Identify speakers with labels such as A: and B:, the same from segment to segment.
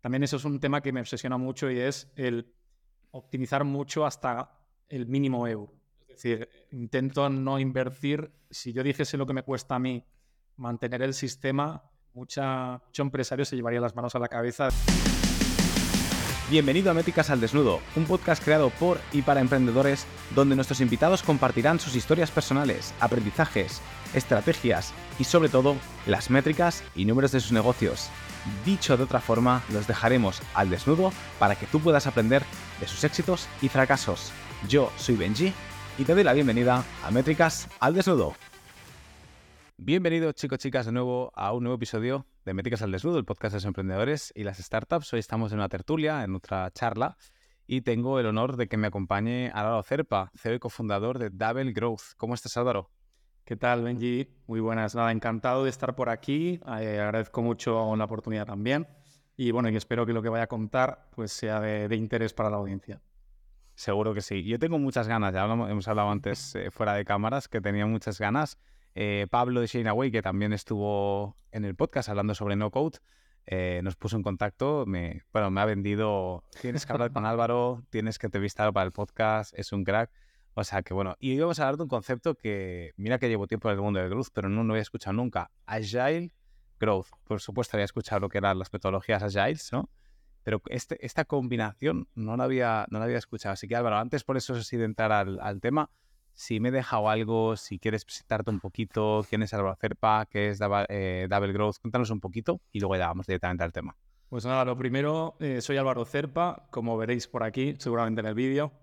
A: también eso es un tema que me obsesiona mucho y es el optimizar mucho hasta el mínimo euro. Es decir, intento no invertir. Si yo dijese lo que me cuesta a mí mantener el sistema, mucho empresario se llevaría las manos a la cabeza.
B: Bienvenido a Métricas al Desnudo, un podcast creado por y para emprendedores donde nuestros invitados compartirán sus historias personales, aprendizajes, estrategias y sobre todo las métricas y números de sus negocios. Dicho de otra forma, los dejaremos al desnudo para que tú puedas aprender de sus éxitos y fracasos. Yo soy Benji y te doy la bienvenida a Métricas al Desnudo. Bienvenidos chicos, de nuevo a un nuevo episodio de Métricas al Desnudo, el podcast de los emprendedores y las startups. Hoy estamos en una tertulia, en otra charla, y tengo el honor de que me acompañe Álvaro Zerpa, CEO y cofundador de Double Growth. ¿Cómo estás, Álvaro?
A: ¿Qué tal, Benji? Muy buenas. Nada, encantado de estar por aquí. Agradezco mucho la oportunidad también. Y bueno, y espero que lo que vaya a contar pues sea de interés para la audiencia.
B: Seguro que sí. Yo tengo muchas ganas, ya hemos hablado antes fuera de cámaras, que tenía muchas ganas. Pablo de Shaneaway, que también estuvo en el podcast hablando sobre no code, nos puso en contacto, me ha vendido, tienes que hablar con Álvaro, tienes que entrevistarlo para el podcast, es un crack. O sea que bueno, y hoy vamos a hablar de un concepto que, mira que llevo tiempo en el mundo del growth, pero no lo había escuchado nunca, Agile Growth. Por supuesto había escuchado lo que eran las metodologías Agiles, ¿no? Pero esta combinación no la había escuchado. Así que Álvaro, antes por eso sí de entrar al tema, si me he dejado algo, si quieres presentarte un poquito, quién es Álvaro Zerpa, qué es Double Growth, cuéntanos un poquito y luego ya vamos directamente al tema.
A: Pues nada, lo primero, soy Álvaro Zerpa, como veréis por aquí, seguramente en el vídeo.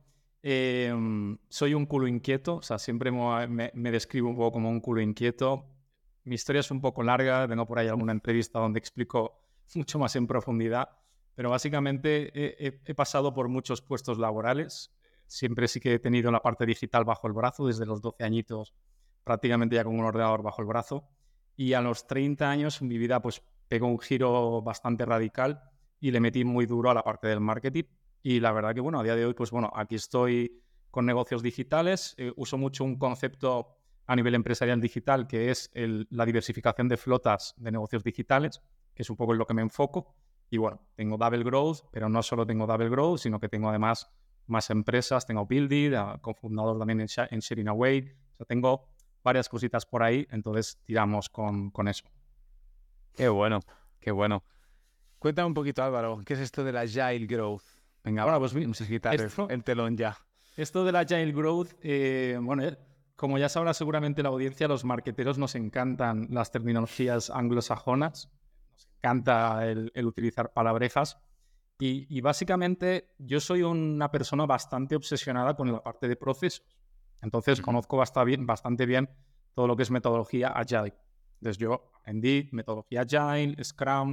A: Soy un culo inquieto, o sea, siempre me describo un poco como un culo inquieto. Mi historia es un poco larga, tengo por ahí alguna entrevista donde explico mucho más en profundidad, pero básicamente he pasado por muchos puestos laborales. Siempre sí que he tenido la parte digital bajo el brazo, desde los 12 añitos, prácticamente ya con un ordenador bajo el brazo. Y a los 30 años mi vida pues pegó un giro bastante radical y le metí muy duro a la parte del marketing. Y la verdad que, bueno, a día de hoy, pues bueno, aquí estoy con negocios digitales. Uso mucho un concepto a nivel empresarial digital que es la diversificación de flotas de negocios digitales, que es un poco en lo que me enfoco. Y bueno, tengo Double Growth, pero no solo tengo Double Growth, sino que tengo además más empresas. Tengo Buildit, cofundador también en Shareaway. O sea, tengo varias cositas por ahí, entonces tiramos con eso.
B: Qué bueno, qué bueno. Cuéntame un poquito, Álvaro, ¿qué es esto de la Agile Growth? Venga,
A: Bueno, pues
B: vamos a quitar el telón ya.
A: Esto de la Agile Growth, como ya sabrá seguramente la audiencia, los marketeros nos encantan las terminologías anglosajonas, nos encanta el utilizar palabrejas y básicamente yo soy una persona bastante obsesionada con la parte de procesos. Entonces conozco bastante bien todo lo que es metodología Agile. Entonces yo aprendí metodología Agile, Scrum,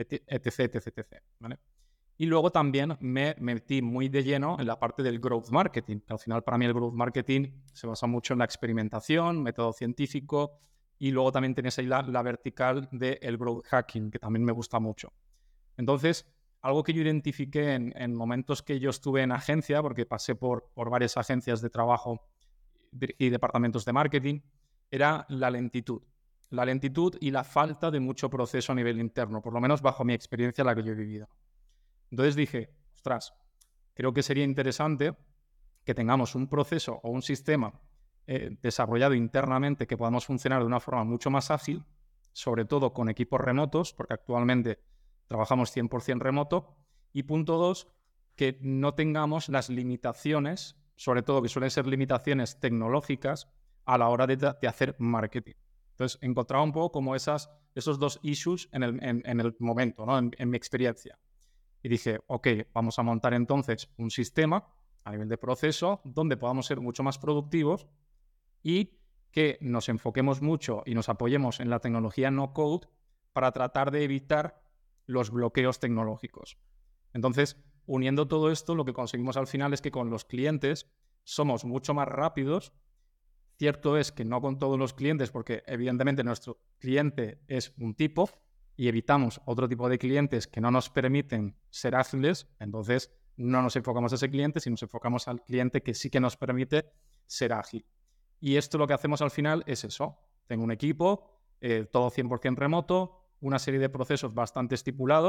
A: etc. ¿Vale? Y luego también me metí muy de lleno en la parte del growth marketing. Al final, para mí, el growth marketing se basa mucho en la experimentación, método científico, y luego también tienes ahí la vertical del growth hacking, que también me gusta mucho. Entonces, algo que yo identifiqué en momentos que yo estuve en agencia, porque pasé por varias agencias de trabajo y departamentos de marketing, era la lentitud. La lentitud y la falta de mucho proceso a nivel interno, por lo menos bajo mi experiencia, la que yo he vivido. Entonces dije, ostras, creo que sería interesante que tengamos un proceso o un sistema desarrollado internamente que podamos funcionar de una forma mucho más ágil, sobre todo con equipos remotos, porque actualmente trabajamos 100% remoto. Y punto 2, que no tengamos las limitaciones, sobre todo que suelen ser limitaciones tecnológicas, a la hora de hacer marketing. Entonces, encontraba un poco como esos dos issues en el momento, ¿no? en mi experiencia. Y dije, ok, vamos a montar entonces un sistema a nivel de proceso donde podamos ser mucho más productivos y que nos enfoquemos mucho y nos apoyemos en la tecnología no code para tratar de evitar los bloqueos tecnológicos. Entonces, uniendo todo esto, lo que conseguimos al final es que con los clientes somos mucho más rápidos. Cierto es que no con todos los clientes, porque evidentemente nuestro cliente es un tipo y evitamos otro tipo de clientes que no nos permiten ser ágiles. Entonces no nos enfocamos a ese cliente, sino nos enfocamos al cliente que sí que nos permite ser ágil. Y esto lo que hacemos al final es eso. Tengo un equipo, todo 100% remoto, una serie de procesos bastante estipulados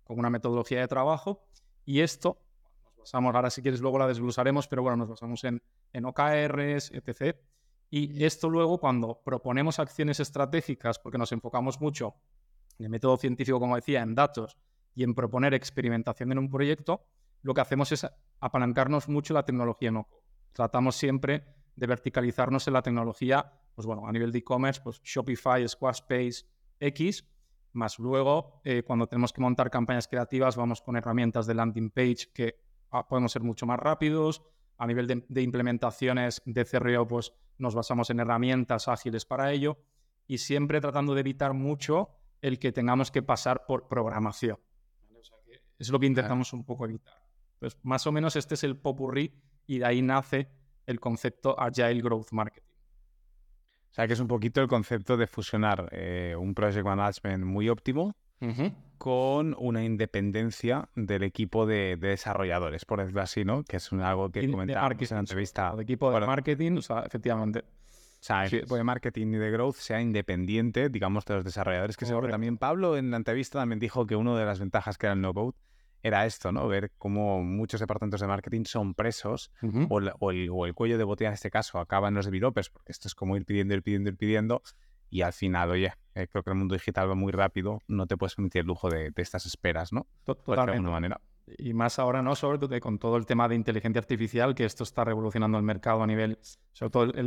A: con una metodología de trabajo, y esto nos basamos, ahora si quieres luego la desglosaremos, pero bueno, nos basamos en OKRs, etc. Y esto luego, cuando proponemos acciones estratégicas, porque nos enfocamos mucho en el método científico, como decía, en datos y en proponer experimentación en un proyecto, lo que hacemos es apalancarnos mucho en la tecnología no-code. Tratamos siempre de verticalizarnos en la tecnología, pues bueno, a nivel de e-commerce, pues Shopify, Squarespace, X, más luego, cuando tenemos que montar campañas creativas, vamos con herramientas de landing page que podemos ser mucho más rápidos. A nivel de implementaciones de CRO, pues nos basamos en herramientas ágiles para ello, y siempre tratando de evitar mucho el que tengamos que pasar por programación. ¿Vale? O sea, que es lo que intentamos un poco evitar. Pues más o menos este es el popurrí, y de ahí nace el concepto Agile Growth Marketing.
B: O sea, que es un poquito el concepto de fusionar un project management muy óptimo con una independencia del equipo de desarrolladores, por decirlo así, ¿no? Que es algo que comentábamos en la entrevista.
A: De equipo de marketing, o sea, efectivamente.
B: O sea, el equipo de marketing y de growth sea independiente, digamos, de los desarrolladores. Que seguro también Pablo en la entrevista también dijo que una de las ventajas que era el no-code era esto, ¿no? Ver cómo muchos departamentos de marketing son presos o el cuello de botella en este caso acaba en los developers, porque esto es como ir pidiendo y al final, oye, creo que el mundo digital va muy rápido, no te puedes permitir el lujo de estas esperas, ¿no?
A: Totalmente.
B: De alguna manera.
A: Y más ahora, ¿no? Sobre todo con todo el tema de inteligencia artificial, que esto está revolucionando el mercado a nivel, sobre todo en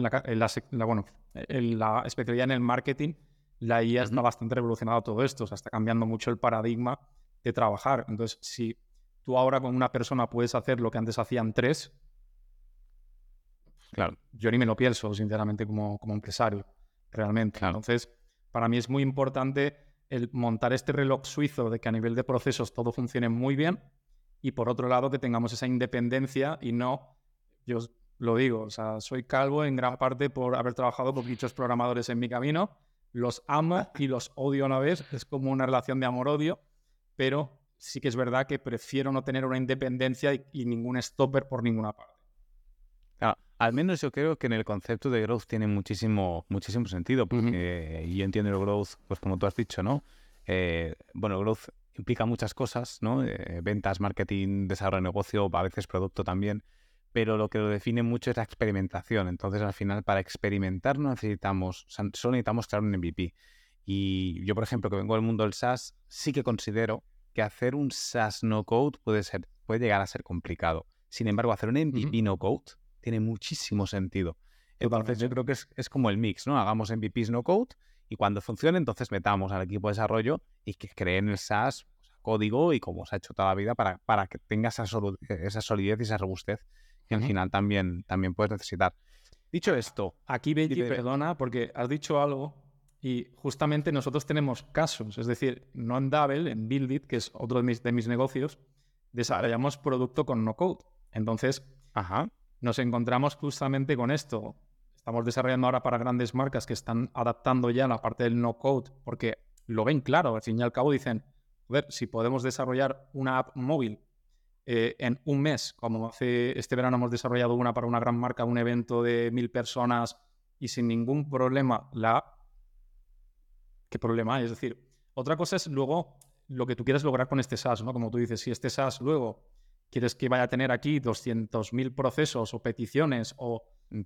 A: la especialidad en el marketing, la IA está bastante revolucionando todo esto, o sea, está cambiando mucho el paradigma de trabajar. Entonces, si tú ahora con una persona puedes hacer lo que antes hacían 3,
B: claro,
A: yo ni me lo pienso, sinceramente, como empresario, realmente.
B: Claro.
A: Entonces, para mí es muy importante el montar este reloj suizo de que a nivel de procesos todo funcione muy bien, y por otro lado que tengamos esa independencia y no, yo lo digo, o sea, soy calvo en gran parte por haber trabajado con muchos programadores en mi camino, los amo y los odio a la vez, es como una relación de amor-odio, pero sí que es verdad que prefiero no tener una independencia y ningún stopper por ninguna parte.
B: Claro, al menos yo creo que en el concepto de growth tiene muchísimo sentido, porque yo entiendo el growth, pues como tú has dicho, ¿no? Bueno, growth implica muchas cosas, ¿no? Ventas, marketing, desarrollo de negocio, a veces producto también, pero lo que lo define mucho es la experimentación. Entonces, al final, para experimentar no necesitamos, o sea, solo necesitamos crear un MVP. Y yo, por ejemplo, que vengo del mundo del SaaS, sí que considero que hacer un SaaS no code puede llegar a ser complicado. Sin embargo, hacer un MVP no code tiene muchísimo sentido. Entonces, yo creo que es como el mix, ¿no? Hagamos MVPs no code y cuando funcione, entonces metamos al equipo de desarrollo y que creen el SaaS, código y como se ha hecho toda la vida para que tenga esa solidez y esa robustez que al final también puedes necesitar. Dicho esto...
A: Aquí, Benji, perdona, porque has dicho algo y justamente nosotros tenemos casos. Es decir, no en Double, en Buildit, que es otro de mis negocios, desarrollamos producto con no code. Entonces, nos encontramos justamente con esto. Estamos desarrollando ahora para grandes marcas que están adaptando ya la parte del no code porque lo ven claro. Al fin y al cabo dicen, a ver, si podemos desarrollar una app móvil en un mes, como hace este verano hemos desarrollado una para una gran marca, un evento de 1000 personas y sin ningún problema la app, ¿qué problema hay? Es decir, otra cosa es luego lo que tú quieres lograr con este SaaS, ¿no? Como tú dices, si este SaaS luego quieres que vaya a tener aquí 200.000 procesos o peticiones o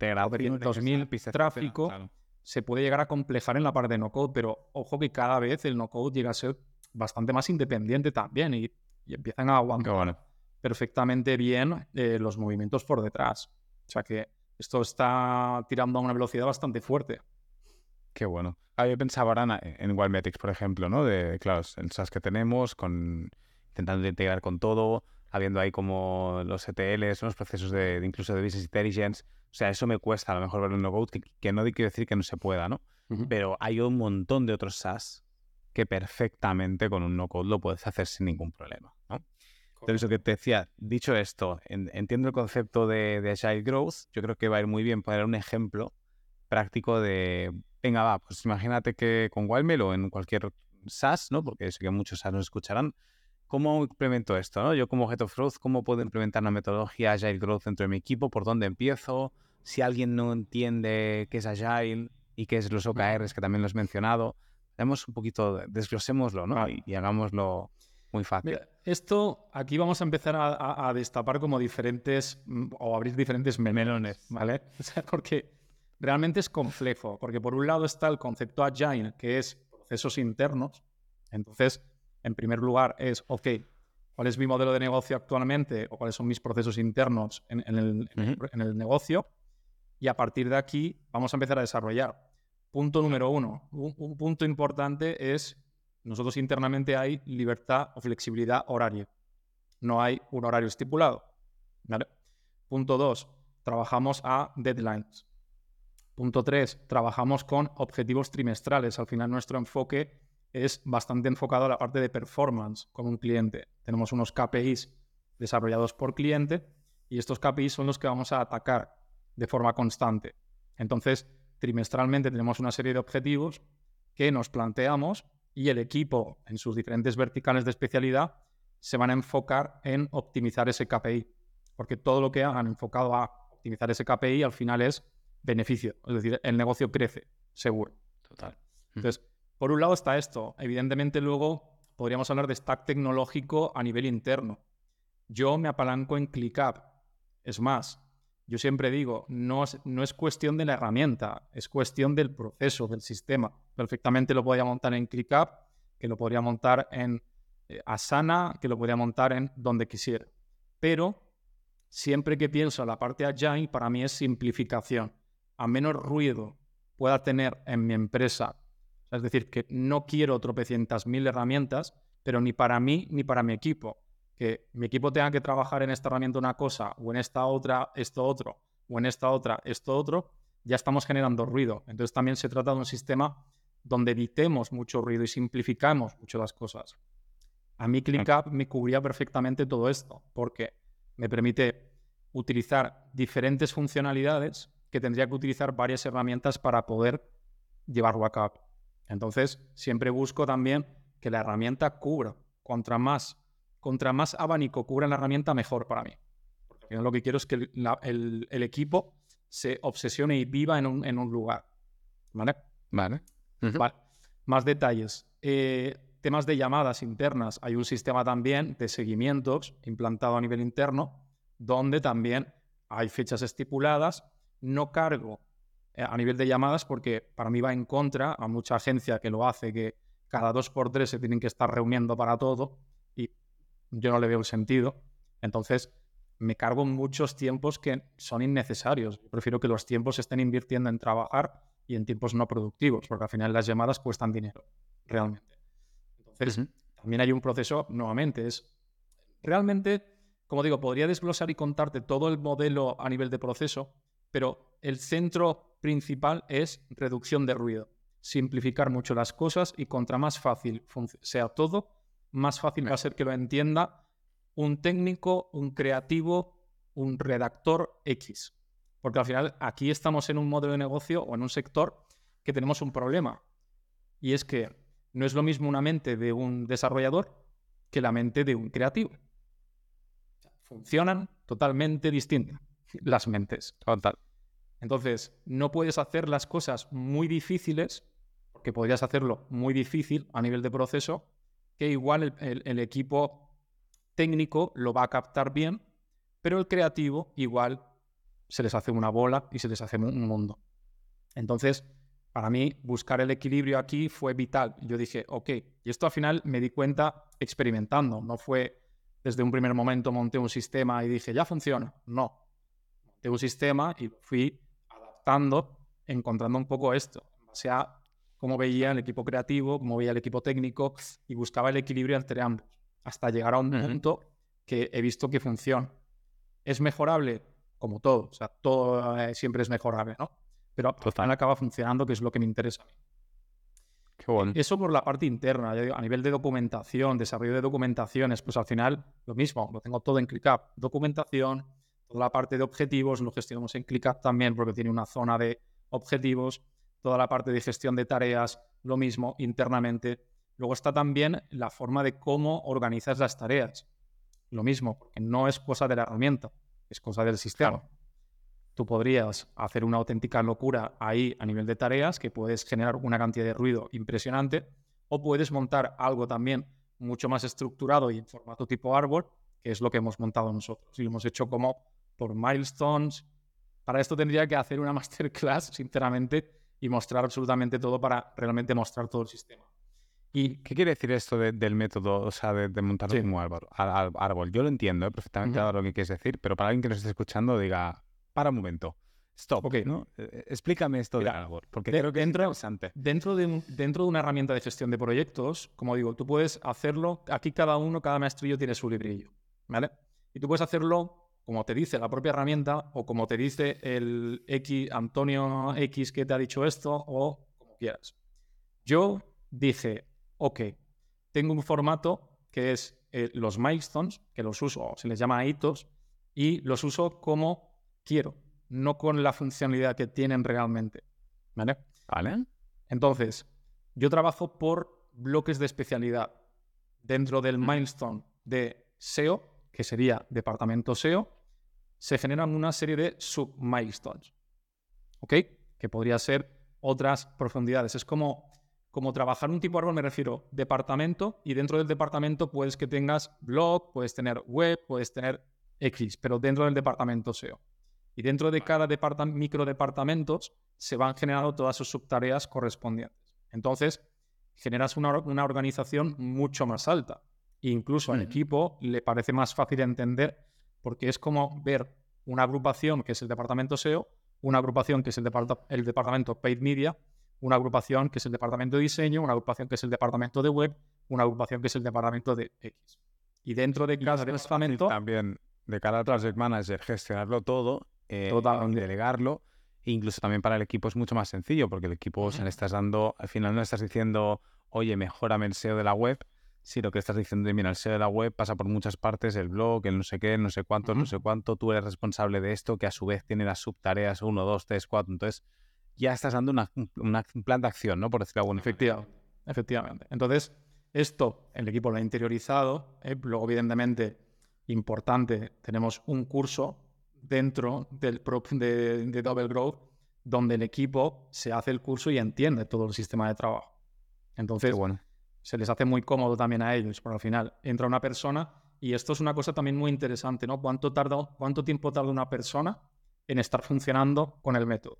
A: 300.000 tráfico, claro, se puede llegar a complejar en la parte de no-code, pero ojo que cada vez el no-code llega a ser bastante más independiente también y empiezan a aguantar perfectamente bien los movimientos por detrás. O sea que esto está tirando a una velocidad bastante fuerte.
B: Qué bueno. Yo pensaba ahora en Wildmetrics, por ejemplo, ¿no? Claro, el SaaS que tenemos, intentando integrar con todo, habiendo ahí como los ETLs, los procesos de incluso de Business Intelligence. O sea, eso me cuesta a lo mejor verlo en no-code, que no quiero decir que no se pueda, ¿no? Pero hay un montón de otros SaaS que perfectamente con un no-code lo puedes hacer sin ningún problema, ¿no? Entonces, lo que te decía, dicho esto, entiendo el concepto de Agile Growth. Yo creo que va a ir muy bien poner un ejemplo práctico de, venga, va, pues imagínate que con Wildmail o en cualquier SaaS, ¿no? Porque sé que muchos SaaS nos escucharán. ¿Cómo implemento esto, no? Yo como Head of Growth, ¿cómo puedo implementar una metodología Agile Growth dentro de mi equipo? ¿Por dónde empiezo? Si alguien no entiende qué es Agile y qué es los OKRs, que también lo has mencionado, demos un poquito, desglosémoslo, ¿no? Y hagámoslo muy fácil.
A: Mira, esto aquí vamos a empezar a destapar como diferentes o abrir diferentes melones, ¿vale? O sea, porque realmente es complejo, porque por un lado está el concepto Agile, que es procesos internos. Entonces, en primer lugar es, ok, ¿cuál es mi modelo de negocio actualmente o cuáles son mis procesos internos en el negocio? Y a partir de aquí vamos a empezar a desarrollar. Punto número 1. Un punto importante es, nosotros internamente hay libertad o flexibilidad horaria. No hay un horario estipulado, ¿vale? Punto 2. Trabajamos a deadlines. Punto 3. Trabajamos con objetivos trimestrales. Al final nuestro enfoque es bastante enfocado a la parte de performance con un cliente. Tenemos unos KPIs desarrollados por cliente y estos KPIs son los que vamos a atacar de forma constante. Entonces, trimestralmente tenemos una serie de objetivos que nos planteamos y el equipo en sus diferentes verticales de especialidad se van a enfocar en optimizar ese KPI, porque todo lo que hagan enfocado a optimizar ese KPI al final es beneficio, es decir, el negocio crece, seguro.
B: Total.
A: Entonces, por un lado está esto. Evidentemente luego podríamos hablar de stack tecnológico a nivel interno. Yo me apalanco en ClickUp. Es más, yo siempre digo, no es cuestión de la herramienta, es cuestión del proceso, del sistema. Perfectamente lo podría montar en ClickUp, que lo podría montar en Asana, que lo podría montar en donde quisiera. Pero siempre que pienso en la parte Agile, para mí es simplificación. A menos ruido pueda tener en mi empresa, es decir, que no quiero tropecientas mil herramientas, pero ni para mí ni para mi equipo. Que mi equipo tenga que trabajar en esta herramienta una cosa, o en esta otra esto otro, o en esta otra esto otro, ya estamos generando ruido. Entonces también se trata de un sistema donde evitemos mucho ruido y simplificamos mucho las cosas. A mí ClickUp me cubría perfectamente todo esto, porque me permite utilizar diferentes funcionalidades que tendría que utilizar varias herramientas para poder llevarlo a cabo. Entonces, siempre busco también que la herramienta cubra. Contra más abanico cubra la herramienta, mejor para mí. Porque al final lo que quiero es que el equipo se obsesione y viva en un lugar. ¿Vale?
B: Vale.
A: Vale. Más detalles. Temas de llamadas internas. Hay un sistema también de seguimientos implantado a nivel interno, donde también hay fechas estipuladas. No cargo a nivel de llamadas porque para mí va en contra a mucha agencia que lo hace, que cada 2x3 se tienen que estar reuniendo para todo y yo no le veo el sentido. Entonces me cargo muchos tiempos que son innecesarios. Yo prefiero que los tiempos se estén invirtiendo en trabajar y en tiempos no productivos, porque al final las llamadas cuestan dinero, realmente. Entonces, también hay un proceso, nuevamente, es realmente, como digo, podría desglosar y contarte todo el modelo a nivel de proceso, pero el centro principal es reducción de ruido, simplificar mucho las cosas y contra más fácil sea todo, más fácil va a ser que lo entienda un técnico, un creativo, un redactor X. Porque al final aquí estamos en un modelo de negocio o en un sector que tenemos un problema. Y es que no es lo mismo una mente de un desarrollador que la mente de un creativo. Funcionan totalmente distintas las mentes.
B: Total.
A: Entonces, no puedes hacer las cosas muy difíciles, porque podrías hacerlo muy difícil a nivel de proceso, que igual el equipo técnico lo va a captar bien, pero el creativo igual se les hace una bola y se les hace un mundo. Entonces, para mí, buscar el equilibrio aquí fue vital. Yo dije, ok, y esto al final me di cuenta experimentando. No fue desde un primer momento monté un sistema y dije, ya funciona. No. Monté un sistema y fui adaptando, encontrando un poco esto, en base a cómo veía el equipo creativo, cómo veía el equipo técnico y buscaba el equilibrio entre ambos, hasta llegar a un punto que he visto que funciona. ¿Es mejorable? Como todo. O sea, todo siempre es mejorable, ¿no? Pero al final acaba funcionando, que es lo que me interesa a mí.
B: Qué bueno.
A: Eso por la parte interna. A nivel de documentación, desarrollo de documentaciones, pues al final lo mismo. Lo tengo todo en ClickUp. Documentación, toda la parte de objetivos, lo gestionamos en ClickUp también porque tiene una zona de objetivos. Toda la parte de gestión de tareas, lo mismo internamente. Luego está también la forma de cómo organizas las tareas. Lo mismo, porque no es cosa de la herramienta, es cosa del sistema. Claro. Tú podrías hacer una auténtica locura ahí a nivel de tareas, que puedes generar una cantidad de ruido impresionante, o puedes montar algo también mucho más estructurado y en formato tipo árbol, que es lo que hemos montado nosotros. Y lo hemos hecho como por milestones. Para esto tendría que hacer una masterclass, sinceramente, y mostrar absolutamente todo para realmente mostrar todo el sistema.
B: ¿Y qué quiere decir esto del método, o sea, de montarlo
A: Sí.
B: como árbol? Yo lo entiendo perfectamente ahora lo que quieres decir, pero para alguien que nos esté escuchando diga, para un momento, stop,
A: Ok.
B: ¿no? Explícame esto
A: Mira,
B: del árbol, porque creo que es interesante.
A: Dentro de una herramienta de gestión de proyectos, como digo, tú puedes hacerlo, aquí cada maestrillo tiene su librillo, ¿vale? Y tú puedes hacerlo como te dice la propia herramienta o como te dice el Antonio X que te ha dicho esto o como quieras. Yo dije, ok, tengo un formato que es los milestones, que los uso, se les llama hitos, y los uso como quiero, no con la funcionalidad que tienen realmente, ¿vale?
B: ¿Vale?
A: Entonces, yo trabajo por bloques de especialidad. Dentro del milestone de SEO, que sería departamento SEO, se generan una serie de sub-milestones, ¿ok? Que podría ser otras profundidades. Es como trabajar un tipo de árbol, me refiero, departamento, y dentro del departamento puedes que tengas blog, puedes tener web, puedes tener X, pero dentro del departamento SEO. Y dentro de cada microdepartamentos se van generando todas sus subtareas correspondientes. Entonces, generas una organización mucho más alta. Incluso al equipo le parece más fácil entender porque es como ver una agrupación que es el departamento SEO, una agrupación que es el departamento Paid Media, una agrupación que es el departamento de diseño, una agrupación que es el departamento de web, una agrupación que es el departamento de X. Y dentro de cada departamento...
B: También de cara al project manager, gestionarlo todo, delegarlo, e incluso también para el equipo es mucho más sencillo, porque el equipo, o sea, le estás dando, al final no estás diciendo, oye, mejórame el SEO de la web, sino que estás diciendo, mira, el SEO de la web pasa por muchas partes, el blog, el no sé qué, el no sé cuánto, no sé cuánto, tú eres responsable de esto, que a su vez tiene las subtareas 1, 2, 3, 4, entonces ya estás dando un plan de acción, ¿no? Por decirlo de alguna manera.
A: Efectivamente. Entonces, esto el equipo lo ha interiorizado, luego evidentemente importante, tenemos un curso dentro de Double Growth donde el equipo se hace el curso y entiende todo el sistema de trabajo. Entonces, se les hace muy cómodo también a ellos, porque al final entra una persona y esto es una cosa también muy interesante, ¿no? ¿Cuánto tiempo tarda una persona en estar funcionando con el método?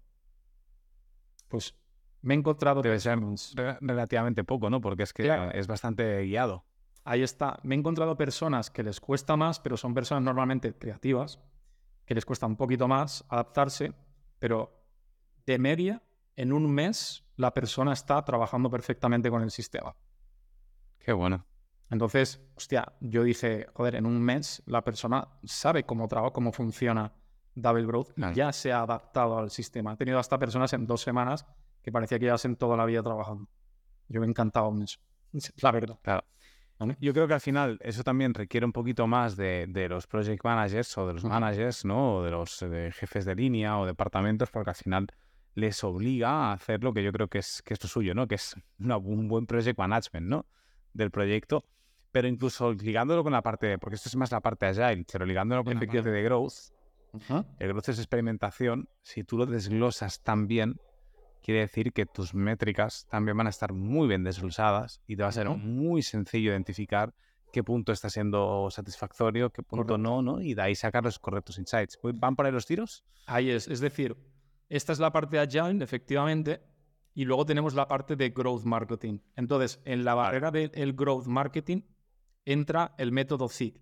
A: Pues me he encontrado...
B: Debe ser relativamente poco, ¿no? Porque es que es bastante guiado.
A: Ahí está. Me he encontrado personas que les cuesta más, pero son personas normalmente creativas, que les cuesta un poquito más adaptarse, pero de media, en un mes, la persona está trabajando perfectamente con el sistema.
B: Qué bueno.
A: Entonces, hostia, yo dije, joder, en un mes la persona sabe cómo funciona Double Growth, ya se ha adaptado al sistema. He tenido hasta personas en 2 semanas que parecía que llevasen toda la vida trabajando. Yo me he encantado con eso, la verdad.
B: Claro. Yo creo que al final eso también requiere un poquito más de los project managers o de los managers, ¿no? O de los jefes de línea o departamentos, porque al final les obliga a hacer lo que yo creo que es lo suyo, ¿no? Que es un buen project management, ¿no? Del proyecto. Pero incluso ligándolo con la parte, porque esto es más la parte agile, pero ligándolo con la parte de growth, el growth es experimentación. Si tú lo desglosas tan bien, quiere decir que tus métricas también van a estar muy bien desglosadas y te va a ser muy sencillo identificar qué punto está siendo satisfactorio, qué punto no, y de ahí sacar los correctos insights. ¿Van por ahí los tiros?
A: Ahí es decir, esta es la parte de Agile, efectivamente, y luego tenemos la parte de Growth Marketing. Entonces, en la barrera del Growth Marketing entra el método CIG,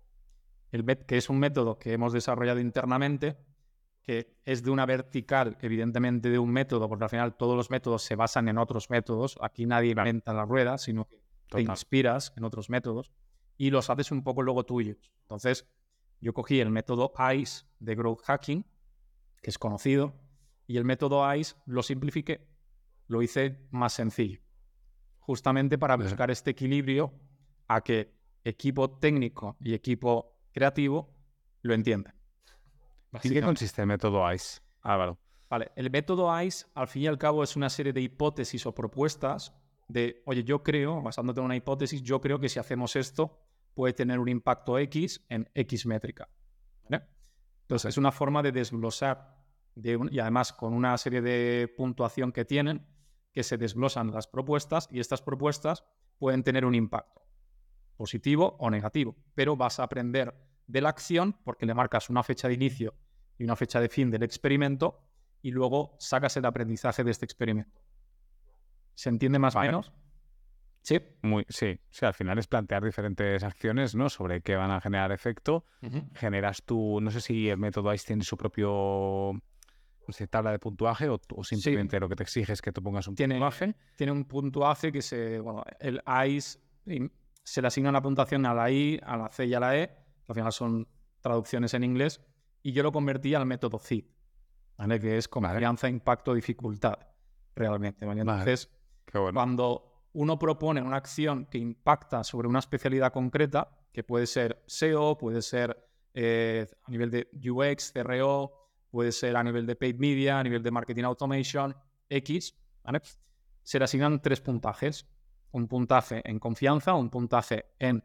A: que es un método que hemos desarrollado internamente, que es de una vertical, evidentemente, de un método, porque al final todos los métodos se basan en otros métodos. Aquí nadie inventa la rueda, sino que te inspiras en otros métodos y los haces un poco luego tuyos. Entonces, yo cogí el método ICE de Growth Hacking, que es conocido, y el método ICE lo simplifiqué, lo hice más sencillo, justamente para buscar este equilibrio a que equipo técnico y equipo creativo lo entiendan.
B: ¿En qué consiste el método ICE, Álvaro?
A: Vale, el método ICE, al fin y al cabo, es una serie de hipótesis o propuestas de, oye, yo creo, basándote en una hipótesis, yo creo que si hacemos esto puede tener un impacto X en X métrica. ¿Vale? Entonces, es una forma de desglosar, y además con una serie de puntuación que tienen, que se desglosan las propuestas y estas propuestas pueden tener un impacto. positivo o negativo, pero vas a aprender de la acción porque le marcas una fecha de inicio y una fecha de fin del experimento y luego sacas el aprendizaje de este experimento. ¿Se entiende más o menos? Sí.
B: Sí, al final es plantear diferentes acciones, ¿no? Sobre qué van a generar efecto. Generas tú, no sé si el método ICE tiene su propio, no sé, tabla de puntuaje o simplemente lo que te exige es que tú pongas un puntuaje.
A: Tiene un puntuaje que el ICE se le asigna una puntuación a la I, a la C y a la E, que al final son traducciones en inglés, y yo lo convertí al método CID, ¿vale? Que es confianza, impacto, dificultad, realmente, ¿vale? Entonces,
B: qué bueno.
A: Cuando uno propone una acción que impacta sobre una especialidad concreta, que puede ser SEO, puede ser a nivel de UX, CRO, puede ser a nivel de paid media, a nivel de marketing automation, X, ¿vale? Se le asignan 3 puntajes. Un puntaje en confianza, un puntaje en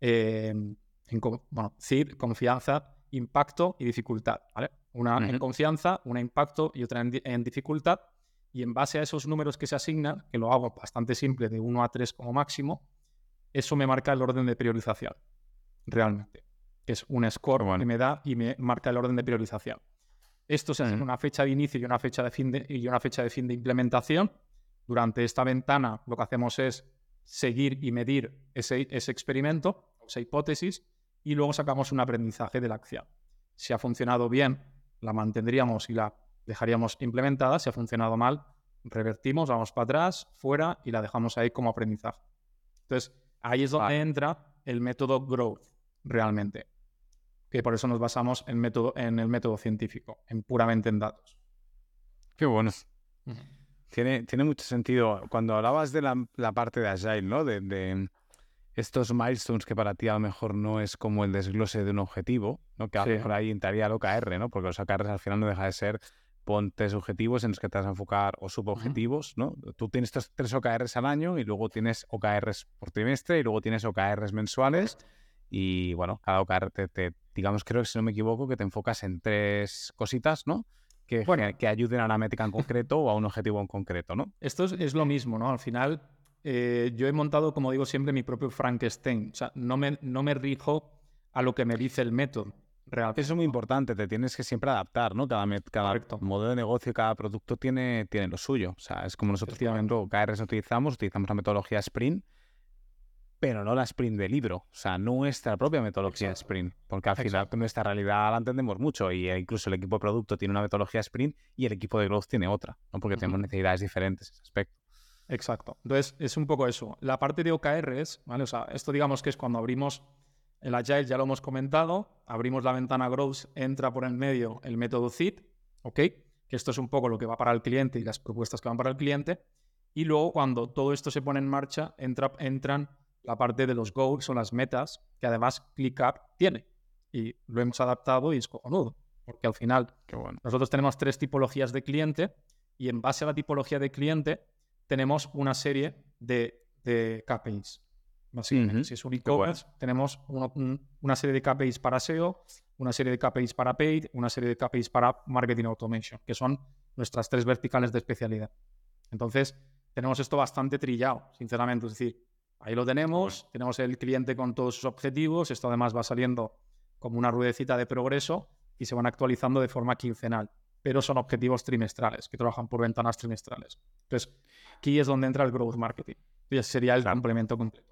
A: CID, confianza, impacto y dificultad, ¿vale? Una en confianza, una en impacto y otra en dificultad. Y en base a esos números que se asignan, que lo hago bastante simple, de 1 a 3 como máximo, eso me marca el orden de priorización, realmente. Que es un score que me da y me marca el orden de priorización. Esto se asigna una fecha de inicio y una fecha de fin de implementación. Durante esta ventana lo que hacemos es seguir y medir ese experimento, esa hipótesis, y luego sacamos un aprendizaje de la acción. Si ha funcionado bien, la mantendríamos y la dejaríamos implementada. Si ha funcionado mal, revertimos, vamos para atrás, fuera y la dejamos ahí como aprendizaje. Entonces, ahí es donde entra el método Growth, realmente. Que por eso nos basamos en el método científico, puramente en datos.
B: Qué bueno. Tiene mucho sentido. Cuando hablabas de la parte de Agile, ¿no? De estos milestones que para ti a lo mejor no es como el desglose de un objetivo, ¿no? Que a lo mejor ahí entraría el OKR, ¿no? Porque los OKRs al final no deja de ser pontes objetivos en los que te vas a enfocar o subobjetivos, ¿no? Tú tienes estos 3 OKRs al año y luego tienes OKRs por trimestre y luego tienes OKRs mensuales y, bueno, cada OKR digamos, creo que si no me equivoco, que te enfocas en 3 cositas, ¿no? Que ayuden a una métrica en concreto o a un objetivo en concreto, ¿no?
A: Esto es lo mismo, ¿no? Al final, yo he montado, como digo siempre, mi propio Frankenstein. O sea, no me rijo a lo que me dice el método. Realmente.
B: Eso es muy importante, te tienes que siempre adaptar, ¿no? Cada modelo de negocio, cada producto tiene lo suyo. O sea, es como nosotros, por ejemplo, OKRs utilizamos la metodología Sprint, pero no la Sprint de libro. O sea, nuestra propia metodología Sprint. Porque al final nuestra realidad la entendemos mucho y incluso el equipo de producto tiene una metodología Sprint y el equipo de Growth tiene otra, ¿no? Porque tenemos necesidades diferentes en ese aspecto.
A: Exacto. Entonces, es un poco eso. La parte de OKRs, ¿vale? O sea, esto digamos que es cuando abrimos el Agile, ya lo hemos comentado, abrimos la ventana Growth, entra por el medio el método CID, ¿ok? Que esto es un poco lo que va para el cliente y las propuestas que van para el cliente. Y luego, cuando todo esto se pone en marcha, entran la parte de los goals o las metas, que además ClickUp tiene. Y lo hemos adaptado y es cojonudo. Porque al final, nosotros tenemos 3 tipologías de cliente y en base a la tipología de cliente tenemos una serie de KPIs. Básicamente, si es un e-commerce, tenemos una serie de KPIs para SEO, una serie de KPIs para Paid, una serie de KPIs para Marketing Automation, que son nuestras 3 verticales de especialidad. Entonces, tenemos esto bastante trillado, sinceramente. Es decir, ahí lo tenemos el cliente con todos sus objetivos, esto además va saliendo como una ruedecita de progreso y se van actualizando de forma quincenal, pero son objetivos trimestrales, que trabajan por ventanas trimestrales. Entonces, aquí es donde entra el Growth Marketing. Y ese sería el complemento completo.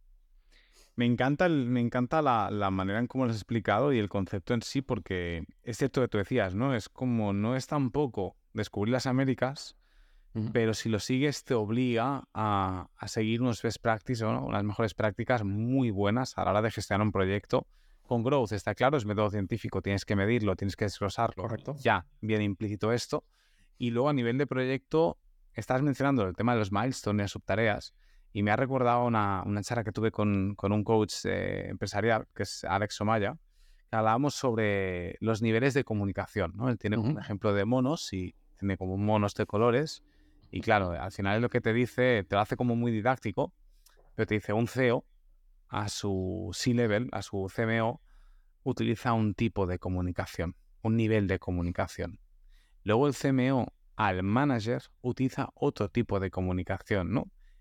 B: Me encanta la manera en cómo lo has explicado y el concepto en sí, porque es cierto que tú decías, ¿no? Es como, no es tampoco descubrir las Américas, pero si lo sigues te obliga a seguir unos best practices, ¿no? Unas mejores prácticas muy buenas a la hora de gestionar un proyecto. Con Growth, está claro, es método científico, tienes que medirlo, tienes que desglosarlo.
A: Correcto.
B: Ya, bien implícito esto. Y luego a nivel de proyecto, estás mencionando el tema de los milestones y las subtareas. Y me ha recordado una charla que tuve con un coach empresarial, que es Alex Somaya, que hablábamos sobre los niveles de comunicación, ¿no? Él tiene un ejemplo de monos y tiene como monos de colores. Y claro, al final es lo que te dice, te lo hace como muy didáctico, pero te dice un CEO a su C-level, a su CMO, utiliza un tipo de comunicación, un nivel de comunicación. Luego el CMO al manager utiliza otro tipo de comunicación, ¿no?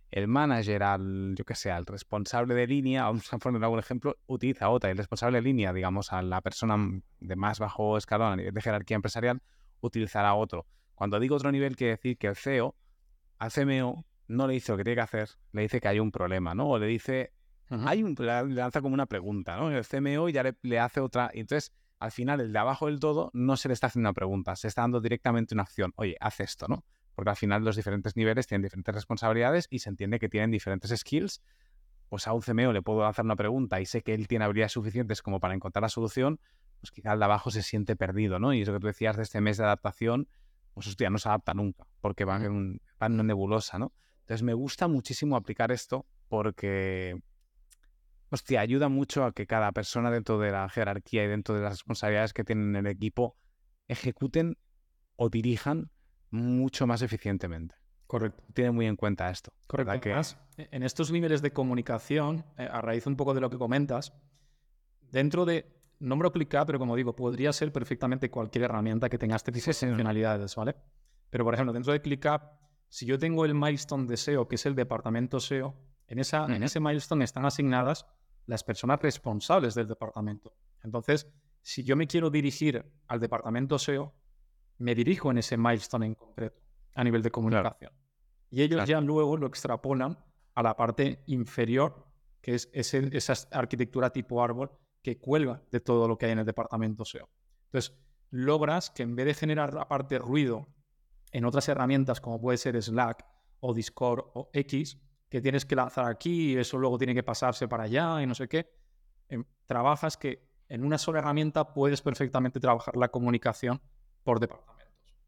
B: el manager al, yo que sé, al responsable de línea, vamos a poner algún ejemplo, utiliza otra. Y el responsable de línea, digamos, a la persona de más bajo escalón a nivel de jerarquía empresarial, utilizará otro. Cuando digo otro nivel, quiere decir que el CEO al CMO no le dice lo que tiene que hacer, le dice que hay un problema, ¿no? O le dice, le lanza como una pregunta, ¿no? El CMO ya le hace otra. Y entonces, al final, el de abajo del todo no se le está haciendo una pregunta, se está dando directamente una acción. Oye, haz esto, ¿no? Porque al final los diferentes niveles tienen diferentes responsabilidades y se entiende que tienen diferentes skills. Pues a un CMO le puedo lanzar una pregunta y sé que él tiene habilidades suficientes como para encontrar la solución, pues quizá el de abajo se siente perdido, ¿no? Y eso que tú decías de este mes de adaptación, pues hostia, no se adapta nunca, porque va en una nebulosa, ¿no? Entonces me gusta muchísimo aplicar esto porque, hostia, ayuda mucho a que cada persona dentro de la jerarquía y dentro de las responsabilidades que tienen en el equipo ejecuten o dirijan mucho más eficientemente.
A: Correcto.
B: Tiene muy en cuenta esto.
A: Correcto.
B: ¿Verdad?
A: Además, en estos niveles de comunicación, a raíz un poco de lo que comentas, dentro de, nombro ClickUp, pero como digo, podría ser perfectamente cualquier herramienta que tenga este tipo de funcionalidades, ¿vale? Pero, por ejemplo, dentro de ClickUp, si yo tengo el milestone de SEO, que es el departamento SEO, en ese milestone están asignadas las personas responsables del departamento. Entonces, si yo me quiero dirigir al departamento SEO, me dirijo en ese milestone en concreto, a nivel de comunicación. Claro. Y ellos ya luego lo extrapolan a la parte inferior, que es esa arquitectura tipo árbol que cuelga de todo lo que hay en el departamento SEO. Entonces, logras que en vez de generar aparte ruido en otras herramientas como puede ser Slack o Discord o X, que tienes que lanzar aquí y eso luego tiene que pasarse para allá y no sé qué, trabajas que en una sola herramienta puedes perfectamente trabajar la comunicación por departamentos.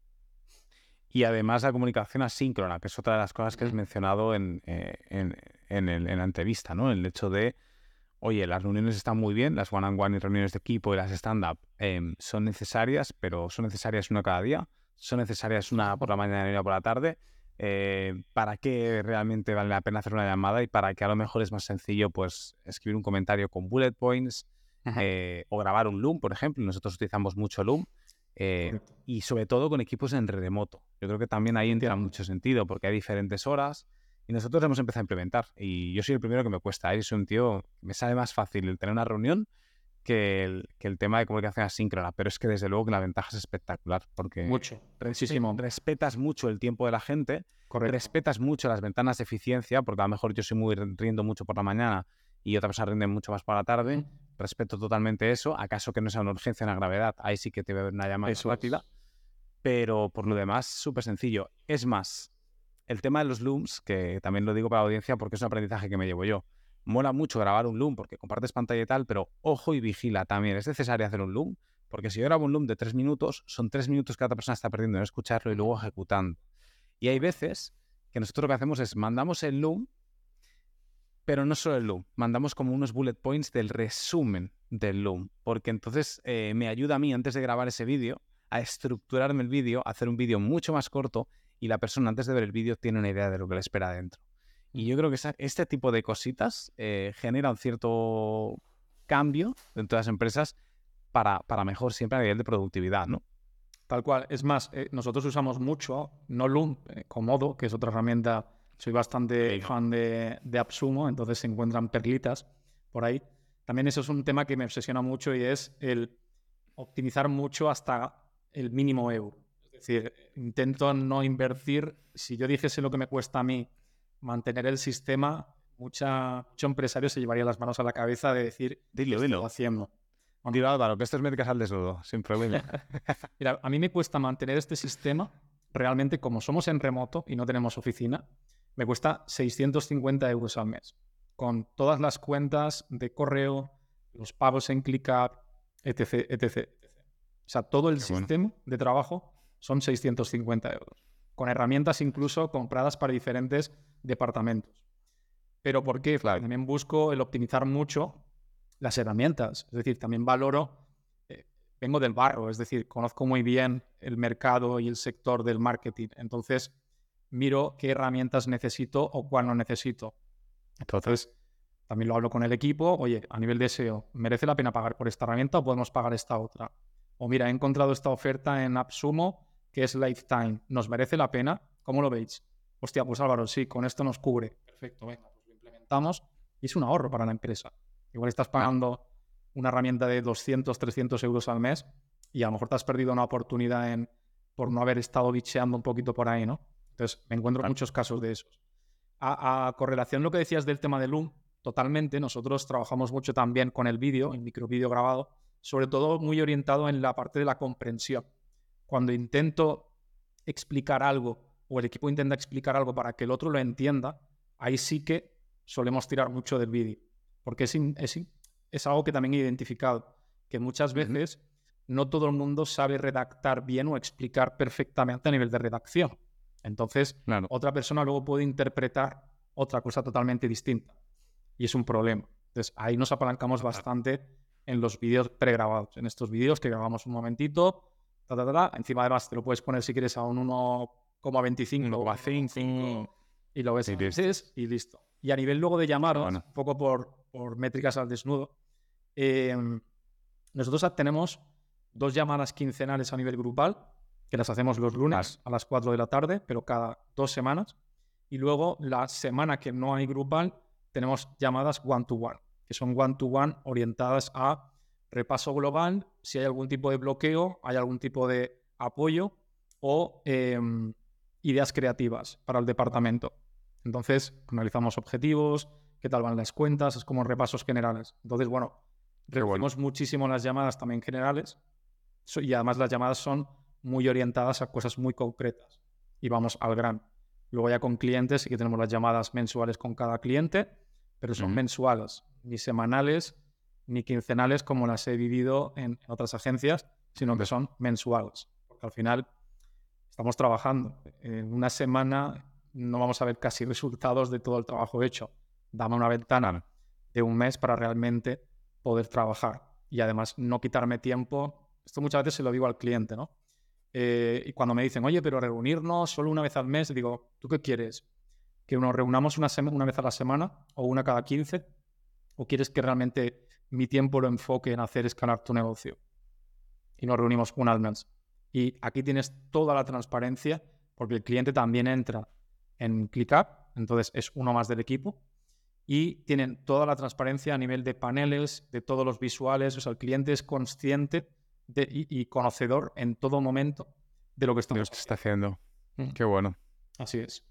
B: Y además la comunicación asíncrona, que es otra de las cosas que has mencionado en la entrevista, ¿no? El hecho de, oye, las reuniones están muy bien, las one-on-one y reuniones de equipo y las stand-up son necesarias, pero son necesarias una cada día, son necesarias una por la mañana y una por la tarde. ¿Para qué realmente vale la pena hacer una llamada? Y para qué a lo mejor es más sencillo pues escribir un comentario con bullet points o grabar un Loom, por ejemplo. Nosotros utilizamos mucho Loom. Y sobre todo con equipos en remoto. Yo creo que también ahí entra mucho sentido porque hay diferentes horas y nosotros hemos empezado a implementar. Y yo soy el primero que me cuesta. Soy un tío, me sale más fácil el tener una reunión que el tema de comunicación asíncrona. Pero es que desde luego que la ventaja es espectacular porque respetas mucho el tiempo de la gente, respetas mucho las ventanas de eficiencia, porque a lo mejor yo soy muy rindo mucho por la mañana y otra persona rinde mucho más por la tarde. Respeto totalmente eso. Acaso que no sea una urgencia, una gravedad, ahí sí que te veo una llamada rápida. Pero por lo demás, súper sencillo. Es más, el tema de los Looms, que también lo digo para la audiencia porque es un aprendizaje que me llevo yo. Mola mucho grabar un Loom porque compartes pantalla y tal, pero ojo y vigila también. Es necesario hacer un Loom, porque si yo grabo un Loom de 3 minutos, son 3 minutos que la otra persona está perdiendo en escucharlo y luego ejecutando. Y hay veces que nosotros lo que hacemos es mandamos el Loom, pero no solo el Loom, mandamos como unos bullet points del resumen del Loom, porque entonces me ayuda a mí antes de grabar ese vídeo a estructurarme el vídeo, a hacer un vídeo mucho más corto y la persona antes de ver el vídeo tiene una idea de lo que le espera dentro. Y yo creo que este tipo de cositas genera un cierto cambio dentro de las empresas para mejor siempre a nivel de productividad, ¿no?
A: Tal cual. Es más, nosotros usamos mucho, no Loom, Komodo, que es otra herramienta. Soy bastante fan de AppSumo, entonces se encuentran perlitas por ahí. También eso es un tema que me obsesiona mucho y es el optimizar mucho hasta el mínimo euro. Es decir, intento no invertir. Si yo dijese lo que me cuesta a mí mantener el sistema, mucho empresario se llevaría las manos a la cabeza de decir,
B: dilo.
A: Estoy haciendo.
B: Dilo, Álvaro, que esto es métricas al desnudo, sin problema.
A: Mira, a mí me cuesta mantener este sistema, realmente como somos en remoto y no tenemos oficina, me cuesta 650 euros al mes, con todas las cuentas de correo, los pagos en ClickUp, etc, etc. O sea, todo el sistema de trabajo son 650 euros, con herramientas incluso compradas para diferentes departamentos. ¿Pero por qué? Porque también busco el optimizar mucho las herramientas. Es decir, también valoro, vengo del barro, es decir, conozco muy bien el mercado y el sector del marketing. Entonces, miro qué herramientas necesito o cuál no necesito. Entonces, también lo hablo con el equipo. Oye, a nivel de SEO, ¿merece la pena pagar por esta herramienta o podemos pagar esta otra? O mira, he encontrado esta oferta en AppSumo que es Lifetime. ¿Nos merece la pena? ¿Cómo lo veis? Hostia, pues Álvaro, sí, con esto nos cubre. perfecto, venga, pues lo implementamos y es un ahorro para la empresa. Igual estás pagando una herramienta de 200, 300 euros al mes y a lo mejor te has perdido una oportunidad por no haber estado bicheando un poquito por ahí, ¿no? Entonces, me encuentro muchos casos de esos. A correlación lo que decías del tema de Loom, totalmente, nosotros trabajamos mucho también con el vídeo, el microvídeo grabado, sobre todo muy orientado en la parte de la comprensión. Cuando intento explicar algo o el equipo intenta explicar algo para que el otro lo entienda, ahí sí que solemos tirar mucho del vídeo, porque es algo que también he identificado, que muchas veces no todo el mundo sabe redactar bien o explicar perfectamente a nivel de redacción. Entonces, otra persona luego puede interpretar otra cosa totalmente distinta y es un problema. Entonces, ahí nos apalancamos bastante en los vídeos pregrabados, en estos vídeos que grabamos un momentito, encima además te lo puedes poner si quieres a un 1,25, 1,5 y lo ves antes y listo. Y a nivel luego de llamaros, un poco por métricas al desnudo, nosotros tenemos 2 llamadas quincenales a nivel grupal, que las hacemos los lunes a las 4 de la tarde, pero cada 2 semanas. Y luego la semana que no hay grupal, tenemos llamadas one-to-one, que son one-to-one orientadas a repaso global, si hay algún tipo de bloqueo, hay algún tipo de apoyo o ideas creativas para el departamento. Entonces, analizamos objetivos, qué tal van las cuentas, es como repasos generales. Entonces, reducimos muchísimo las llamadas también generales y además las llamadas son muy orientadas a cosas muy concretas y vamos al grano. Luego ya con clientes sí que tenemos las llamadas mensuales con cada cliente, pero son mensuales, ni semanales, ni quincenales como las he vivido en otras agencias, sino que son mensuales. Porque al final estamos trabajando. En una semana no vamos a ver casi resultados de todo el trabajo hecho. Dame una ventana de un mes para realmente poder trabajar y además no quitarme tiempo. Esto muchas veces se lo digo al cliente, ¿no? Y cuando me dicen, oye, pero reunirnos solo una vez al mes, digo, ¿tú qué quieres? ¿Que nos reunamos una vez a la semana o una cada 15? ¿O quieres que realmente mi tiempo lo enfoque en hacer escalar tu negocio? Y nos reunimos una al mes. Y aquí tienes toda la transparencia porque el cliente también entra en ClickUp, entonces es uno más del equipo. Y tienen toda la transparencia a nivel de paneles, de todos los visuales. O sea, el cliente es consciente y conocedor en todo momento de lo que estamos
B: está haciendo. Qué bueno.
A: Así es.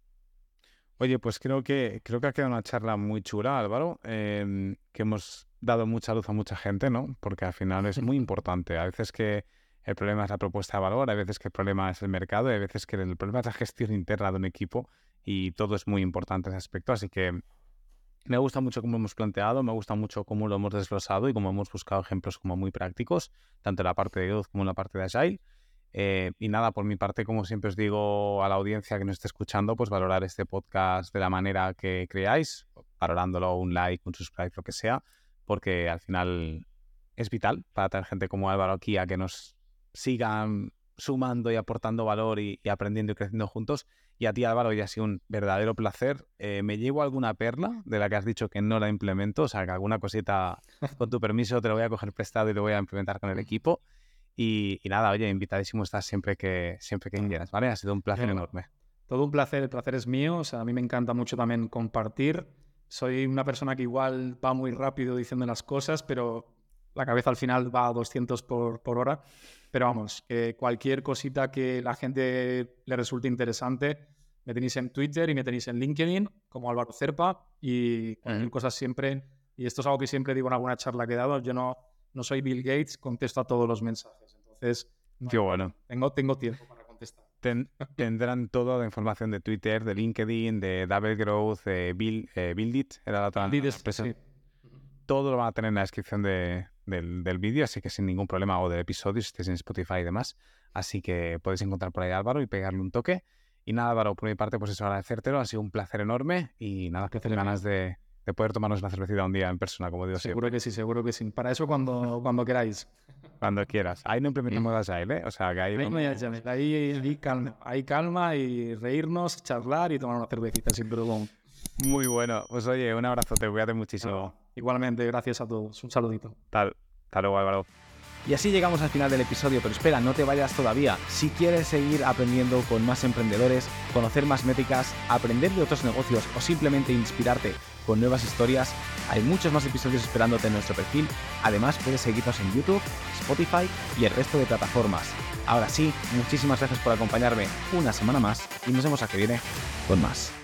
B: Oye, pues creo que ha quedado una charla muy chula, Álvaro, que hemos dado mucha luz a mucha gente, ¿no? Porque al final es muy importante. A veces que el problema es la propuesta de valor, a veces que el problema es el mercado, y a veces que el problema es la gestión interna de un equipo y todo es muy importante en ese aspecto. Así que me gusta mucho cómo hemos planteado, me gusta mucho cómo lo hemos desglosado y cómo hemos buscado ejemplos como muy prácticos, tanto en la parte de Growth como en la parte de Agile. Y nada, por mi parte, como siempre os digo a la audiencia que nos esté escuchando, pues valorar este podcast de la manera que creáis, valorándolo, un like, un subscribe, lo que sea, porque al final es vital para tener gente como Álvaro aquí a que nos sigan sumando y aportando valor y aprendiendo y creciendo juntos. Y a ti, Álvaro, ya ha sido un verdadero placer. Me llevo alguna perla de la que has dicho que no la implemento, o sea, que alguna cosita, con tu permiso, te lo voy a coger prestado y lo voy a implementar con el equipo. Y nada, oye, invitadísimo estás siempre que quieras, ¿vale? Ha sido un placer enorme.
A: Todo un placer, el placer es mío. O sea, a mí me encanta mucho también compartir. Soy una persona que igual va muy rápido diciendo las cosas, pero la cabeza al final va a 200 por hora. Pero vamos, cualquier cosita que la gente le resulte interesante, me tenéis en Twitter y me tenéis en LinkedIn como Álvaro Cerpa y cualquier cosa siempre. Y esto es algo que siempre digo en alguna charla que he dado. Yo no soy Bill Gates, contesto a todos los mensajes. Entonces,
B: qué bueno.
A: Tengo tiempo para contestar.
B: Tendrán toda la información de Twitter, de LinkedIn, de Double Growth, de Buildit, era la otra empresa. Sí. Todo lo van a tener en la descripción del vídeo, así que sin ningún problema, o del episodio, si estáis en Spotify y demás. Así que podéis encontrar por ahí a Álvaro y pegarle un toque. Y nada, Álvaro, por mi parte, pues eso, agradecértelo. Ha sido un placer enorme y nada, que ganas de poder tomarnos una cervecita un día en persona, como digo siempre.
A: Seguro que sí. Para eso cuando queráis.
B: Cuando quieras. Ahí no implementamos Agile, ¿eh? O sea, que
A: ahí calma y reírnos, charlar y tomar una cervecita sin problema.
B: Muy bueno. Pues oye, un abrazo, te cuídate muchísimo.
A: Igualmente, gracias a todos. Un saludito.
B: Hasta luego, Álvaro. Y así llegamos al final del episodio, pero espera, no te vayas todavía. Si quieres seguir aprendiendo con más emprendedores, conocer más métricas, aprender de otros negocios o simplemente inspirarte con nuevas historias, hay muchos más episodios esperándote en nuestro perfil. Además, puedes seguirnos en YouTube, Spotify y el resto de plataformas. Ahora sí, muchísimas gracias por acompañarme una semana más y nos vemos la que viene con más.